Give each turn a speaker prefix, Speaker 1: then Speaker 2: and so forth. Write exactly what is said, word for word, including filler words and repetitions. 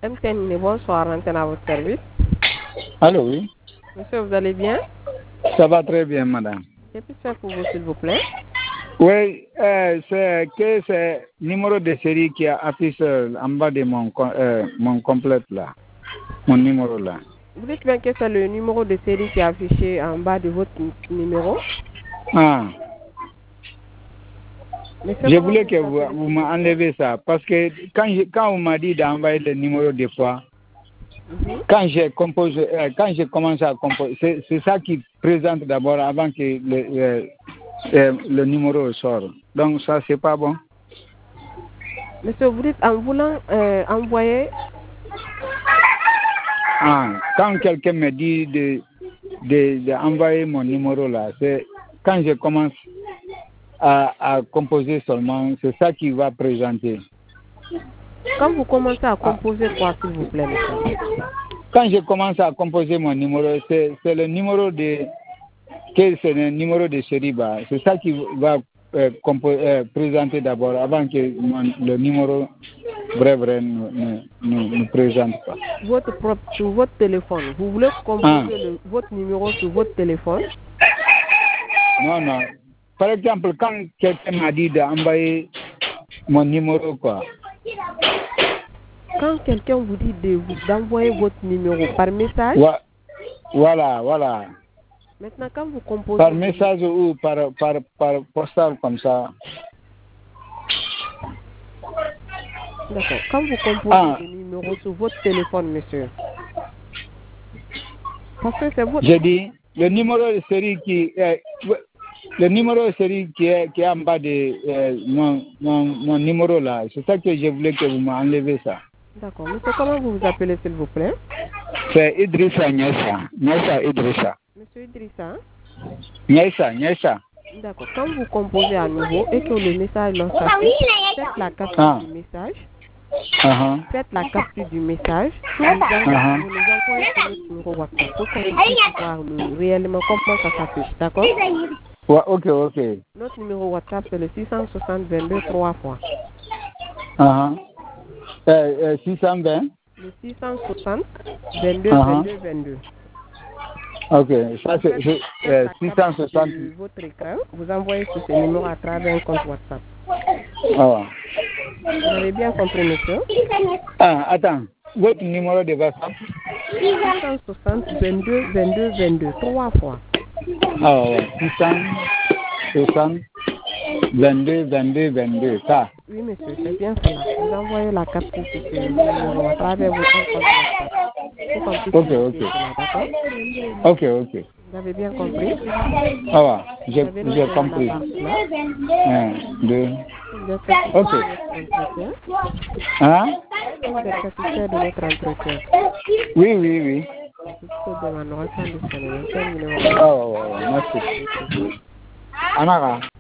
Speaker 1: M T N, bonsoir, antenne à votre service.
Speaker 2: Allô, oui.
Speaker 1: Monsieur, vous allez bien?
Speaker 2: Ça va très bien, madame.
Speaker 1: Que puis-je faire pour vous, s'il vous plaît?
Speaker 2: Oui, euh, c'est que c'est le numéro de série qui affiche en bas de mon, euh, mon complète là. Mon numéro là.
Speaker 1: Vous dites bien que c'est le numéro de série qui est affiché en bas de votre numéro?
Speaker 2: Ah.
Speaker 1: Monsieur,
Speaker 2: Je voulais que
Speaker 1: vous,
Speaker 2: vous, vous m'enlevez ça parce que quand, je, quand on m'a dit d'envoyer le numéro des fois, mm-hmm. quand j'ai composé, euh, quand j'ai commencé à composer, c'est ça qui présente d'abord avant que le, euh, euh, le numéro sorte. Donc ça c'est pas bon.
Speaker 1: Monsieur, vous dites en voulant euh, envoyer.
Speaker 2: Ah, quand quelqu'un me dit de d'envoyer de, de mon numéro là, c'est quand je commence à, à composer seulement, c'est ça qui va présenter.
Speaker 1: Quand vous commencez à composer ah. quoi, s'il vous plaît, monsieur?
Speaker 2: Quand je commence à composer mon numéro, c'est le numéro de que c'est le numéro de série bas. C'est ça qui va euh, euh, présenter d'abord avant que mon, le numéro vrai vrai ne nous, nous, nous présente pas.
Speaker 1: Votre propre sur votre téléphone. Vous voulez composer ah. le, votre numéro sur votre téléphone?
Speaker 2: Non, non. Par exemple, quand quelqu'un m'a dit d'envoyer mon numéro, quoi.
Speaker 1: Quand quelqu'un vous dit d'envoyer de, votre numéro par message?
Speaker 2: Ouais. Voilà, voilà.
Speaker 1: Maintenant, quand vous composez...
Speaker 2: Par message ou par, par, par postal comme ça.
Speaker 1: D'accord. Quand vous composez ah. le numéro sur votre téléphone, monsieur. Parce que c'est votre...
Speaker 2: J'ai dit, le numéro de série qui... Euh, le numéro de série qui est, qui est en bas de euh, mon, mon, mon numéro là, c'est ça que je voulais que vous m'enlevez ça.
Speaker 1: D'accord. Monsieur, comment vous vous appelez, s'il vous plaît?
Speaker 2: C'est Idrissa Nyessa. Nyessa Idrissa.
Speaker 1: Monsieur Idrissa?
Speaker 2: Nyessa, Nyessa.
Speaker 1: D'accord. Quand vous composez à nouveau et que le message leur s'affiche, faites la capture ah. du message.
Speaker 2: Uh-huh.
Speaker 1: Faites la capture du message. Vous nous uh-huh. envoyez sur notre numéro WhatsApp pour qu'on puisse voir le, réellement comment ça s'affiche. D'accord?
Speaker 2: Ouais, ok, ok.
Speaker 1: Notre numéro WhatsApp, c'est le six cent soixante vingt-deux trois fois.
Speaker 2: Uh-huh. Euh, euh, six cent vingt?
Speaker 1: Le six cent soixante vingt-deux vingt-deux vingt-deux.
Speaker 2: Ok, ça c'est euh, six cent soixante.
Speaker 1: Votre écran, vous envoyez sur ce numéro à travers un compte WhatsApp.
Speaker 2: Oh.
Speaker 1: Vous avez bien compris, monsieur?
Speaker 2: Ah, attends. Votre numéro de WhatsApp?
Speaker 1: six cent soixante vingt-deux vingt-deux vingt-deux, trois fois.
Speaker 2: Ah ouais, six cent soixante vingt-deux vingt-deux vingt-deux, ça?
Speaker 1: Oui, monsieur, c'est bien cela. Vous envoyez la capture sur ce numéro à travers votre compte WhatsApp.
Speaker 2: Ok, ok.
Speaker 1: D'accord?
Speaker 2: Ok, ok.
Speaker 1: Vous avez bien compris?
Speaker 2: Ah ouais, j'ai compris. Un, deux. Ok. Hein?
Speaker 1: Vous êtes satisfait de notre entretien?
Speaker 2: Oui, oui, oui.
Speaker 1: Ah,
Speaker 2: ouais, ouais, merci. Anara.